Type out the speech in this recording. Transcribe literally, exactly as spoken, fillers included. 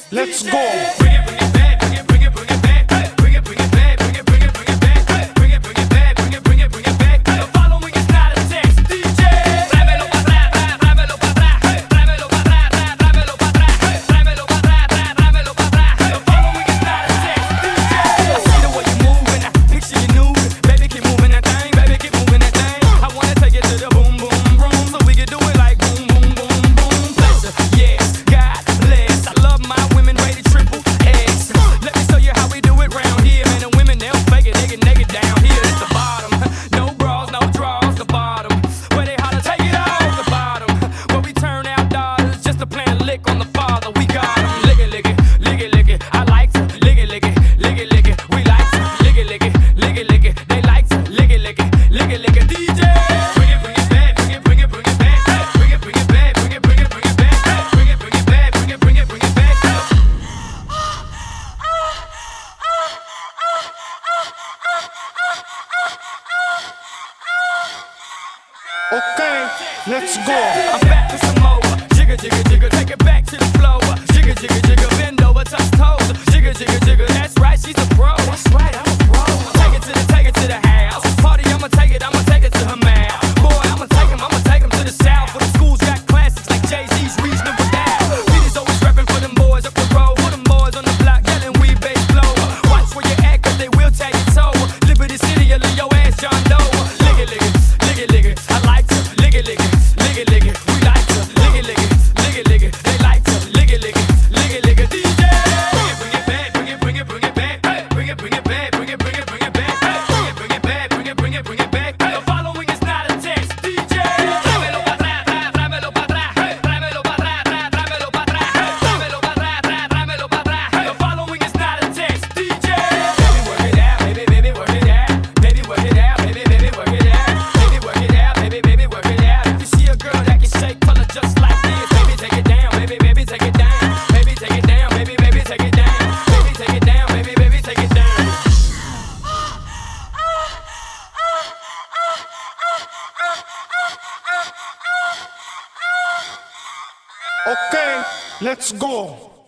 Let's go. Bring it, bring it back, bring it, bring it, bring it back. Hey, bring it, bring it back, bring it, bring it, bring it back. Hey, bring it, bring it back, bring it, bring it, bring it back. The following is not a test, D J. Tráemelo pa' atrás, tráemelo pa' atrás. Hey, tráemelo pa' atrás, tráemelo pa' atrás. Hey, tráemelo pa' atrás, tráemelo pa' atrás. The following is not a test, D J. I see the way you moving, I picture you nude. Baby, keep moving that thing, baby, keep moving that thing. I wanna take it to the boom, boom, boom, so we can do it like boom, boom, boom, boom. Pleasure, yes, God bless. I love my women rated triple X. Let me show you how we do it round here, man. The women, they'll fake it, they get naked down here. It's the bottom, no bras, no draws, the bottom. Where they holler, take it off, the bottom. Where we turn out daughters just to plant a lick on the father. We got 'em. Lick it, lick it, lick it, lick it. I like to lick it, lick it, lick it, lick it. We like to lick it, lick it, lick it, lick it. They like to lick it, lick it, lick it, lick it. D J, bring it, bring it back, bring it, bring it, bring it back. Hey, bring it, bring it back, bring it, bring it, bring it back. Hey, bring it, bring it back, bring it, bring it, bring it back. Okay, let's go. I'm back with some more. Jigga, jigga, jigga, take it back to the floor. Jigga, jigga, jigga, bend over, touch toes. Jigga, jigga, jigga, that's right, she's a pro. That's right, I'm a pro. Take it to the, take it to the house. Party, I'ma take it, I'ma take it to her mouth. Boy, I'ma take him, I'ma take him to the south. Where the schools got classics like Jay-Z's Reasonable Doubt. Peter's always reppin' for them boys up the road. For them boys on the block yelling we bass blow. Watch where you at, cause they will tag your toe. Liberty City, or leave your ass John Doe. Lick it, lick it, lick it, lick it. I like to lick it, lick it, lick it, lick it. We like to lick it, lick it, lick it, lick it. They like to lick it, lick it, lick it, lick it. D J, bring it, bring it back, bring it, bring it, bring it back. Hey, bring it, bring it back, bring it, bring it, bring it back. Hey, bring it, bring it back, bring it, bring it, bring it back. The following is not a test, D J. Tráemelo pa' atrás, tráemelo pa' atrás. Hey, tráemelo pa' atrás, tráemelo pa' atrás. Hey, tráemelo pa' atrás, tráemelo pa' atrás. The following is not a test, D J. Baby, work it out, baby, baby, work it out. Baby, work it out, baby, baby, work it out. Baby, work it out, baby, baby, work it out. If you see a girl that can shake color just like this, baby, take it down, baby, baby, take it down. Baby, take it down, baby, baby, take it down. Baby, take it down, baby, baby, take it down. Okay, let's go.